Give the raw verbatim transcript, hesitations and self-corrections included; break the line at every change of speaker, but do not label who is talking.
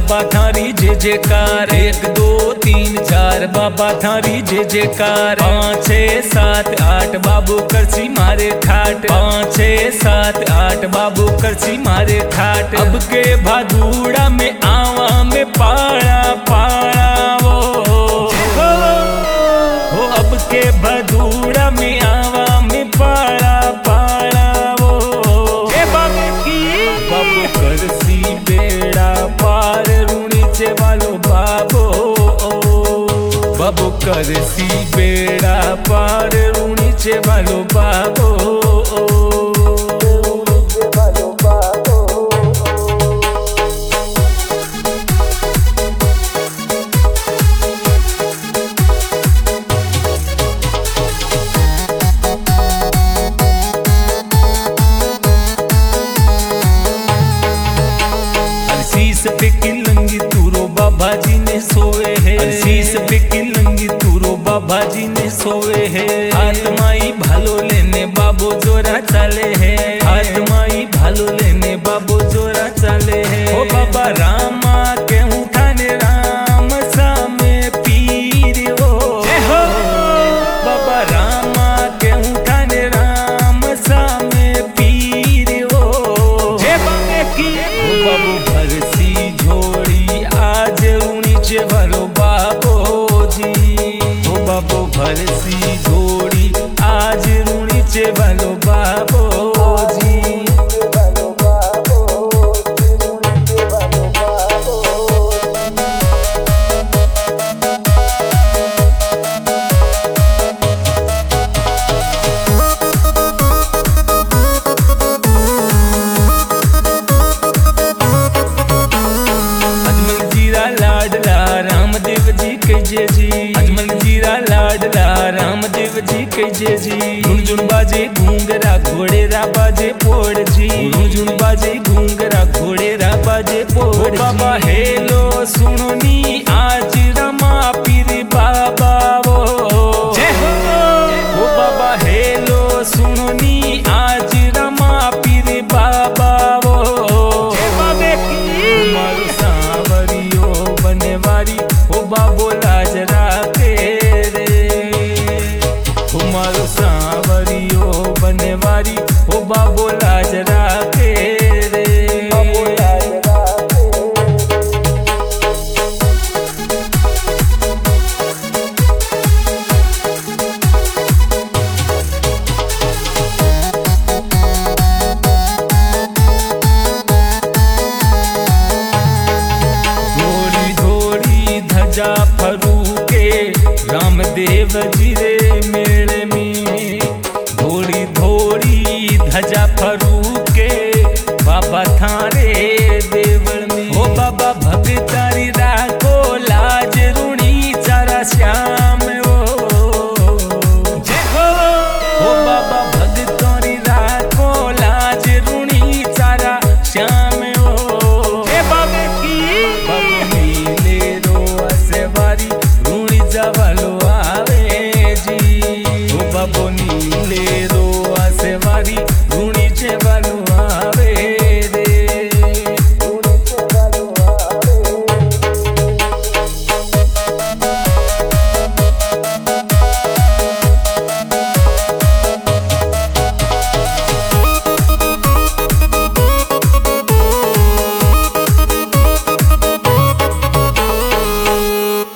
बाबा थारी जय जयकार। एक दो तीन चार बाबा थारी जय जयकार। पाँच छः सात आठ बाबू करसी मारे ठाट। पाँच छः सात आठ बाबू करसी मारे ठाट। अब के भादुड़ा में आवा में पाड़ा पाड़ा वो हो अब के भादुड़ा में आवा में पाड़ा पाड़ा वो बाबू करसी बेड़ा पार ऋणीचे वालो बाबो बाबू करसी बेड़ा पार ऋणीचे वालो बाबो। शीश पे किलंगी तूरो बाबा जी ने सोए है। शीश पे किलंगी तूरो बाबा जी ने सोए है। आत्माई भालो लेने बाबो जोरा चले है। आत्माई भालो लेने बाबो जोरा चले है। ओ बाबा रामा के उठाने राम सामे पीर हो बाबा रामा के उठाने राम सामे पीर हो बाबू भरसी झोड़ी आज ऋणीचे वालो बाबो जी ओ बाबू भरसी झोड़ी आज ऋणीचे वालो बाबो जी। रामदेव जी के जय जी। अजमल जीरा लाडला रामदेव जी के जय जी। झुनझुन बाजे घूंगरा घोड़ेरा बाजे पोड़ जी। झुनझुन बाजे घूंगरा घोड़ेरा बाजे पोड़। बाबा हेलो सुनो नी आज रमा पीर बाबा वो जय हो बाबा हेलो सुनो नी आज रमा पीर बाबा वो मारो सांवरियो बनवारी ओ बाबो लाज राखे रे ओ मारो सांवरियो बनवारी ओ बाबो लाज राखे रे। ध्वजा फरूके रामदेव जी रे मेले में। धोड़ी धोड़ी ध्वजा फरूके बाबा था